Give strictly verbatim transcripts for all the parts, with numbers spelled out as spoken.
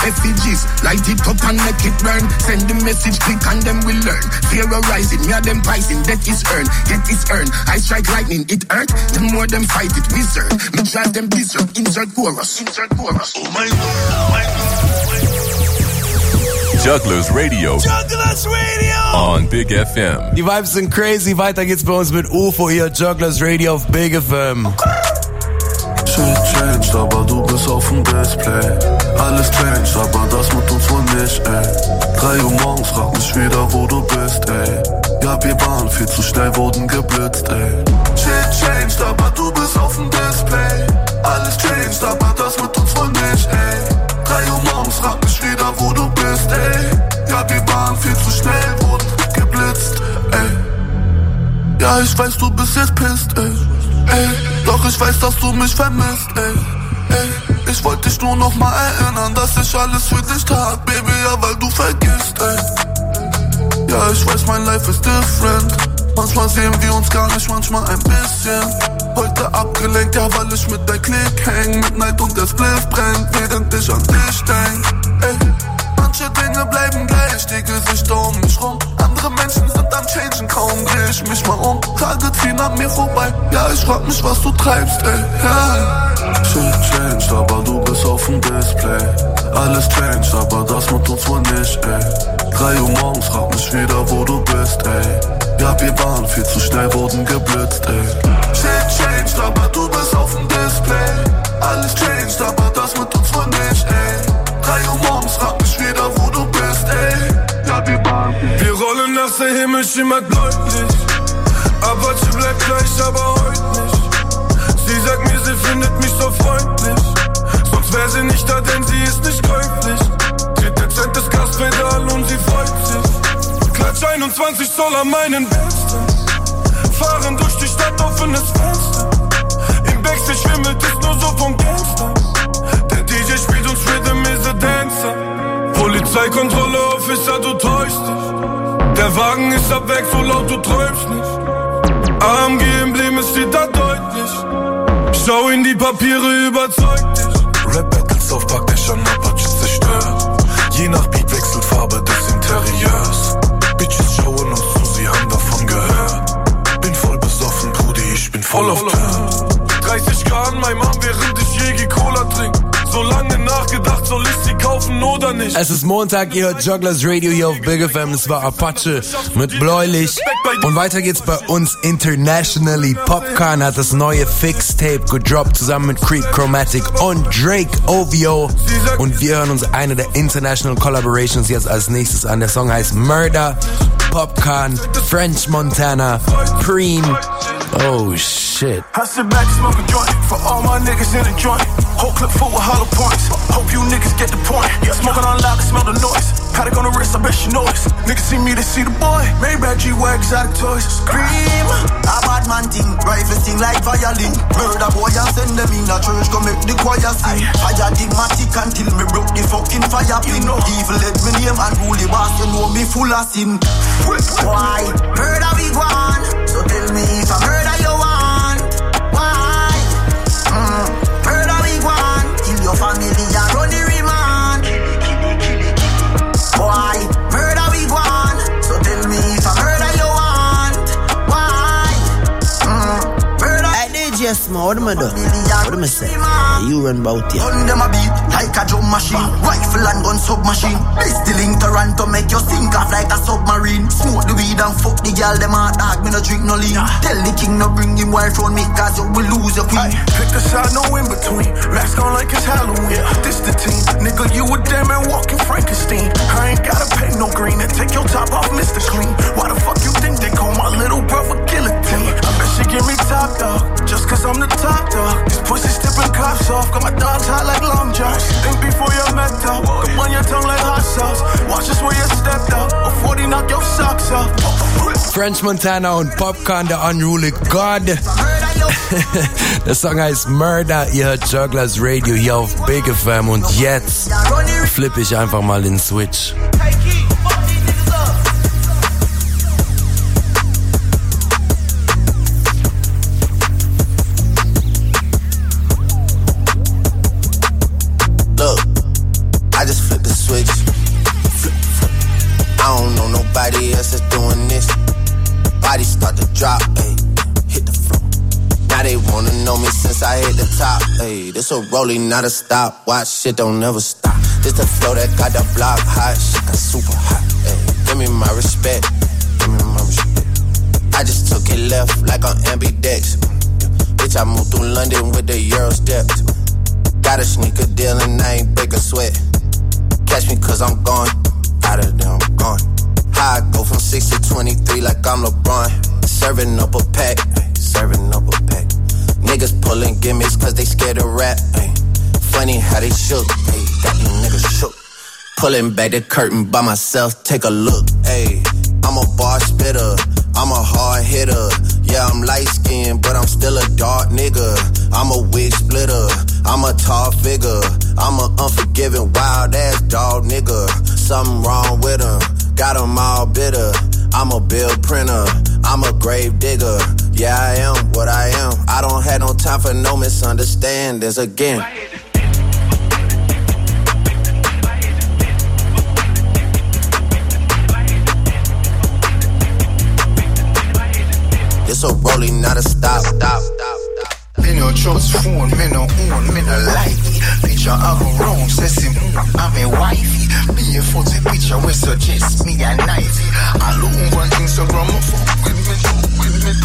effigies. Light it up and make it burn. Send the message quick and them will learn. Fear arising, me and them pricing. Death is earned, get is earned. I strike lightning, it hurt. The more them fight it, wizard. Me drive them berserk, insert chorus. Insert chorus. Oh my God, oh my God. Jugglers Radio. Jugglers Radio. On Big F M. Die Vibes sind crazy. Weiter geht's bei uns mit U F O hier. Jugglers Radio auf Big F M. Shit changed, aber du bist auf dem Display. Alles changed, aber das mit uns wohl nicht, ey. Drei Uhr morgens, frag mich wieder, wo du bist, ey. Ja, wir waren viel zu schnell, wurden geblitzt, ey. Shit changed, aber du bist auf dem Display. Alles changed, aber das mit uns wohl nicht, ey. Drei Uhr morgens, frag mich wieder, wo du bist, ey. Ja, wir waren viel zu schnell, wurden geblitzt, ey. Ja, ich weiß, du bist jetzt pisst, ey. Ey, doch ich weiß, dass du mich vermisst, ey, ey. Ich wollte dich nur noch mal erinnern, dass ich alles für dich tat, Baby, ja, weil du vergisst, ey. Ja, ich weiß, mein Life ist different. Manchmal sehen wir uns gar nicht, manchmal ein bisschen. Heute abgelenkt, ja, weil ich mit der Klick häng. Midnight und der Spliff brennt, während ich an dich denk, ey. Manche Dinge bleiben gleich, die Gesichter um mich rum. Andere Menschen sind am Changen, kaum dreh ich mich mal um. Tage ziehen an mir vorbei, ja, ich frag mich, was du treibst, ey, ja. Shit changed, aber du bist auf dem Display. Alles changed, aber das mit uns wohl nicht, ey. Drei Uhr morgens, frag mich wieder, wo du bist, ey. Ja, wir waren viel zu schnell, wurden geblitzt, ey. Shit changed, aber du bist auf dem Display. Alles changed, aber das mit uns wohl nicht, ey. Drei Uhr morgens, frag mich wieder, wo du bist, ey. Ja, wir waren viel. Wir rollen nach, der Himmel schimmert bläulich. Apache bleibt gleich, aber heute nicht. Sie sagt mir, sie findet mich so freundlich. Sonst wär sie nicht da, denn sie ist nicht käuflich. Tritt dezentes Gaspedal und sie freut sich. Klatsch einundzwanzig Zoll an meinen Fenster. Fahren durch die Stadt, offenes Fenster. Im Backstage schwimmelt es nur so vom Gangster. Der D J spielt uns Rhythm is a Dancer. Polizeikontrolle, Officer, du täuschst dich. Der Wagen ist ab weg, so laut, du träumst nicht. A M G-Emblem, es steht da deutlich. Schau in die Papiere, überzeugt dich. Rap-Battles auf Backdächern, Apaches zerstört. Je nach Beat wechselt Farbe des Interieurs. Bitches schauen uns zu, sie haben davon gehört. Bin voll besoffen, Brudi, ich bin voll auf Turn. dreißig Grad in meinem Arm, während ich Jägi Cola trink. So lange nachgedacht, soll ich sie kaufen oder nicht? Es ist Montag, ihr hört Jugglers Radio hier auf Big F M. Es war Apache mit Bläulich. Und weiter geht's bei uns internationally. Popcorn hat das neue Fixtape gedroppt, zusammen mit Creep Chromatic und Drake O V O. Und wir hören uns eine der International Collaborations jetzt als nächstes an. Der Song heißt Murder, Popcorn, French Montana, Preem. Oh shit. I sit back and smoke a joint for all my niggas in the joint. Whole clip full with hollow points. Hope you niggas get the point. Smoking on loud, smell the noise. Paddock on the wrist, I bet she know it. Niggas see me, they see the boy. Maybach G-Wag, exotic toys. Scream. A bad man thing, rifle sing like violin. Murder boy and send them in a church, go make the choir sing. Fire digmatic until me broke the fucking fire pin. Evil let me name and rule the boss, you know me full of sin. Why? Murder we want, so tell me if I murder you want. Why? Mm. Murder we want, kill your family and run the remand. Why? Murder we want, so tell me if I murder you want. Why? Mm. Murder. Hey D J Small, what am I doing? What am I saying? You run bout here. Gun them a beat like a drum machine. Rifle and gun submachine. Distilling Toronto make you sink off like a submarine. Smoke the weed and fuck the girl, them a dog, me no drink no lean. Tell the king no bring him wife round me cause you will lose your queen. Pick a side, no in between. Mask on like it's Halloween. This the team. Nigga, you a damn man walking Frankenstein. I ain't gotta pay no green and take your top off, Mister Clean. Why the fuck you think they call my little brother guillotine? I bet she give me top dog, just cause I'm the top dog. These pussies tipping cops off, got my dogs hot like long johns. Think before you're met up, come on your tongue like hot sauce. Watch us where you stepped up, before they knock your socks off. French Montana und Popcorn, der Unruly God. Der Song heißt Murder. Ihr hört Jugglers Radio hier auf Big F M. Und jetzt flippe ich einfach mal den Switch. Look, I just flipped switch. I don't know nobody else that's doing this. Body start to drop, ayy, hit the floor. Now they wanna know me since I hit the top, ayy. This a rolling, not a stop. Watch, shit don't never stop. This the flow that got the block hot. Shit got super hot, ayy. Give me my respect, give me my respect. I just took it left like on ambidex. Bitch, I moved through London with the Euro steps. Got a sneaker deal and I ain't break a sweat. Catch me cause I'm gone, out of there I'm gone. How I go from six to twenty-three like I'm LeBron. Serving up a pack, serving up a pack. Niggas pulling gimmicks cause they scared of rap. Ay. Funny how they shook, ay. Got these niggas shook. Pulling back the curtain by myself, take a look. Ay. I'm a bar spitter, I'm a hard hitter. Yeah, I'm light skinned, but I'm still a dark nigga. I'm a wig splitter, I'm a tall figure. I'm a unforgiving, wild ass dog nigga. Something wrong with him, got him all bitter. I'm a bill printer, I'm a grave digger. Yeah, I am what I am. I don't have no time for no misunderstandings again. It's a rolling, not a stop, stop, stop, stop. Me no trust phone, me no own, me no like it. Picture of a room, says him, I'm a wifey. Me a photo picture, we suggest me a knifey. All over Instagram, fuck with me, with me.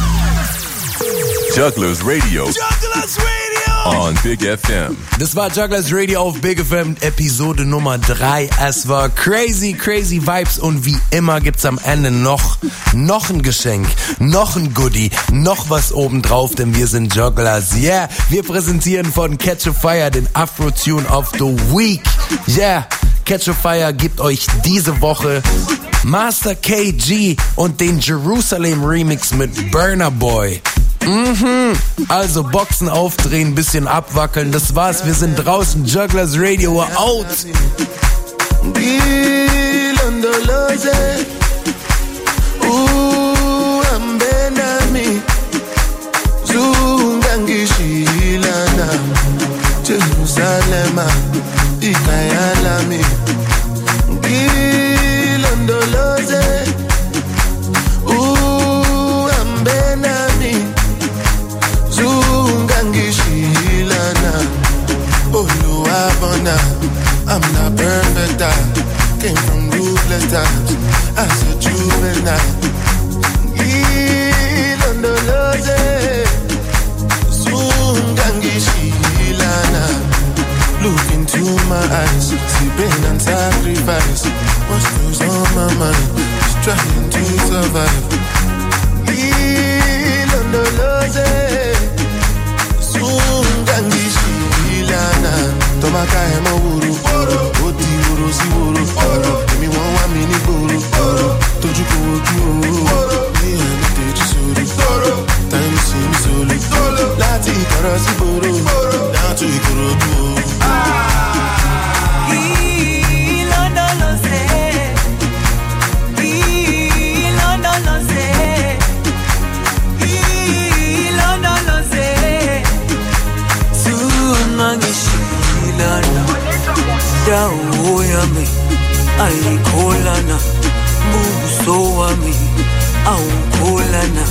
Jugglers Radio. Jugglers Radio. On Big F M. Das war Jugglers Radio auf Big F M, Episode Nummer drei. Es war crazy, crazy Vibes und wie immer gibt's am Ende noch, noch ein Geschenk, noch ein Goodie, noch was obendrauf, denn wir sind Jugglers. Yeah, wir präsentieren von Catch a Fire den Afro-Tune of the Week. Yeah, Catch a Fire gibt euch diese Woche Master K G und den Jerusalem Remix mit Burna Boy. Mhm. Also Boxen aufdrehen, bisschen abwackeln. Das war's, wir sind draußen. Jugglers Radio out. Jerusalem, ikayalami. I'm not perfect, I came from ruthless times as a juvenile. Ilondoloze, Zungangishilana. Look into my eyes, see pain and sacrifice. What's goes on my mind, just trying to survive. Ilondoloze, Zungangishilana. Tomaka emo wuru, oti wuru si wuru. Emi won wa mi ni buru, toju ko oju o. Ni eni teji suru, time si mi solu. Lati ikoro si buru, down to Ikorodu o. Ilondoloze, Ilondoloze, Ilondoloze, Zungangishi. Dawo yami ayikholana, buso wami awukholana.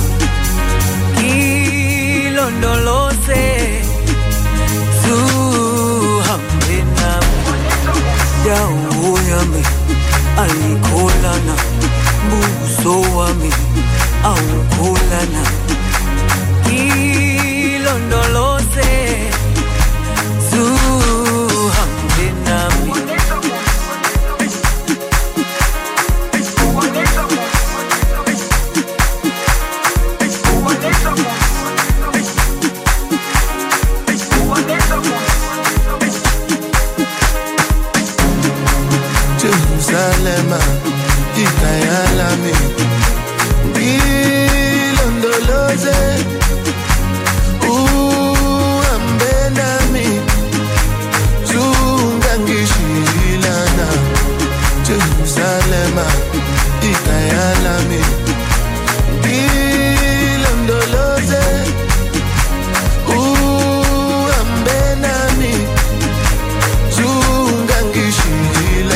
Ilondoloze, zuhambe nami. Dawo yami ayikholana, buso wami awukholana. Ilondoloze, zuhambe nami. Jerusalem, ikayalami. Ilondoloze, uhambe nami. Zungangishilana. Jerusalem, ikayalami. Ilondoloze, uhambe nami. Zungangishilana.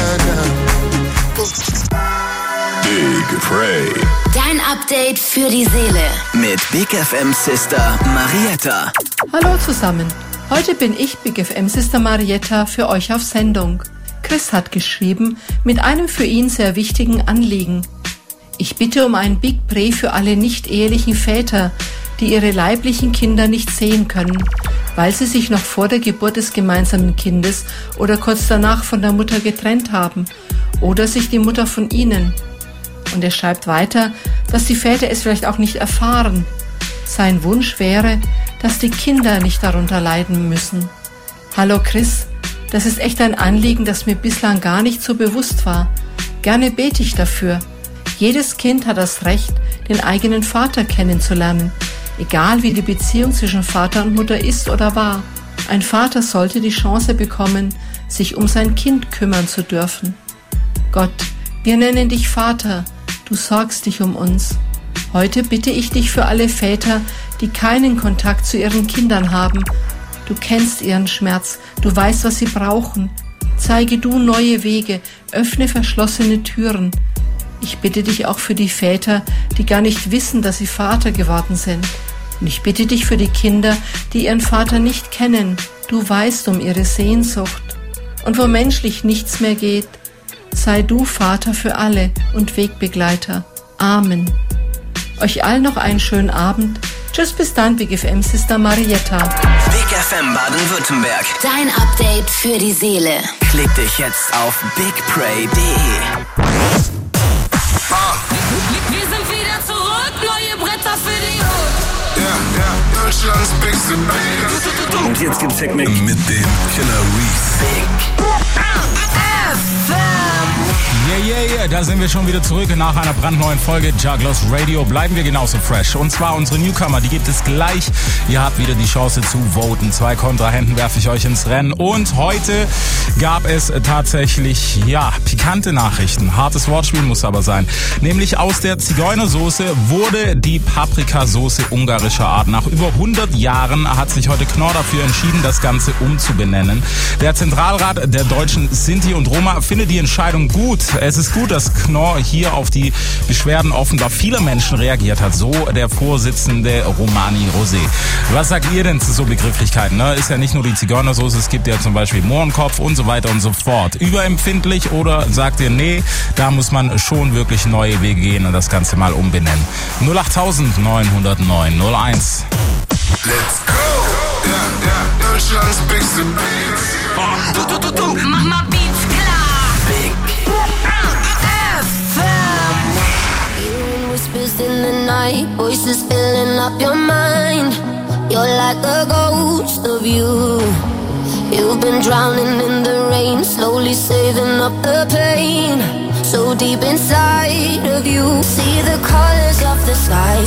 Update für die Seele. Mit Big F M Sister Marietta. Hallo zusammen. Heute bin ich, Big F M Sister Marietta, für euch auf Sendung. Chris hat geschrieben, mit einem für ihn sehr wichtigen Anliegen. Ich bitte um ein Big Pray für alle nicht-ehelichen Väter, die ihre leiblichen Kinder nicht sehen können, weil sie sich noch vor der Geburt des gemeinsamen Kindes oder kurz danach von der Mutter getrennt haben oder sich die Mutter von ihnen. Und er schreibt weiter, dass die Väter es vielleicht auch nicht erfahren. Sein Wunsch wäre, dass die Kinder nicht darunter leiden müssen. Hallo Chris, das ist echt ein Anliegen, das mir bislang gar nicht so bewusst war. Gerne bete ich dafür. Jedes Kind hat das Recht, den eigenen Vater kennenzulernen, egal wie die Beziehung zwischen Vater und Mutter ist oder war. Ein Vater sollte die Chance bekommen, sich um sein Kind kümmern zu dürfen. Gott, wir nennen dich Vater, du sorgst dich um uns. Heute bitte ich dich für alle Väter, die keinen Kontakt zu ihren Kindern haben. Du kennst ihren Schmerz, du weißt, was sie brauchen. Zeige du neue Wege, öffne verschlossene Türen. Ich bitte dich auch für die Väter, die gar nicht wissen, dass sie Vater geworden sind. Und ich bitte dich für die Kinder, die ihren Vater nicht kennen. Du weißt um ihre Sehnsucht. Und wo menschlich nichts mehr geht, sei du Vater für alle und Wegbegleiter. Amen. Euch allen noch einen schönen Abend. Tschüss, bis dann, Big F M Sister Marietta. Big F M Baden-Württemberg. Dein Update für die Seele. Klick dich jetzt auf big pray punkt de. Wir sind wieder zurück, neue Bretter für die Hood. Ja, ja, Deutschlands bigste Band. Und jetzt gibt's Segment mit dem Killer Reese. Big F M. Yeah, yeah, yeah, da sind wir schon wieder zurück nach einer brandneuen Folge Jugglers Radio. Bleiben wir genauso fresh. Und zwar unsere Newcomer, die gibt es gleich. Ihr habt wieder die Chance zu voten. Zwei Kontrahenten werfe ich euch ins Rennen. Und heute gab es tatsächlich, ja, pikante Nachrichten. Hartes Wortspiel muss aber sein. Nämlich aus der Zigeunersoße wurde die Paprikasoße ungarischer Art. Nach über hundert Jahren hat sich heute Knorr dafür entschieden, das Ganze umzubenennen. Der Zentralrat der deutschen Sinti und Roma findet die Entscheidung gut. Es ist gut, dass Knorr hier auf die Beschwerden offenbar vieler Menschen reagiert hat, so der Vorsitzende Romani Rosé. Was sagt ihr denn zu so Begrifflichkeiten? Ne? Ist ja nicht nur die Zigeunersoße, es gibt ja zum Beispiel Mohrenkopf und so weiter und so fort. Überempfindlich oder sagt ihr, nee, da muss man schon wirklich neue Wege gehen und das Ganze mal umbenennen? null acht neun null neun null eins. Let's go! Ja, ja, Deutschlands bigste Band. Du, du, du, du, mach mal Beats klar. Big F M. Hearing whispers in the night, voices filling up your mind. You're like a ghost of you. You've been drowning in the rain, slowly saving up the pain. So deep inside of you, see the colors of the sky.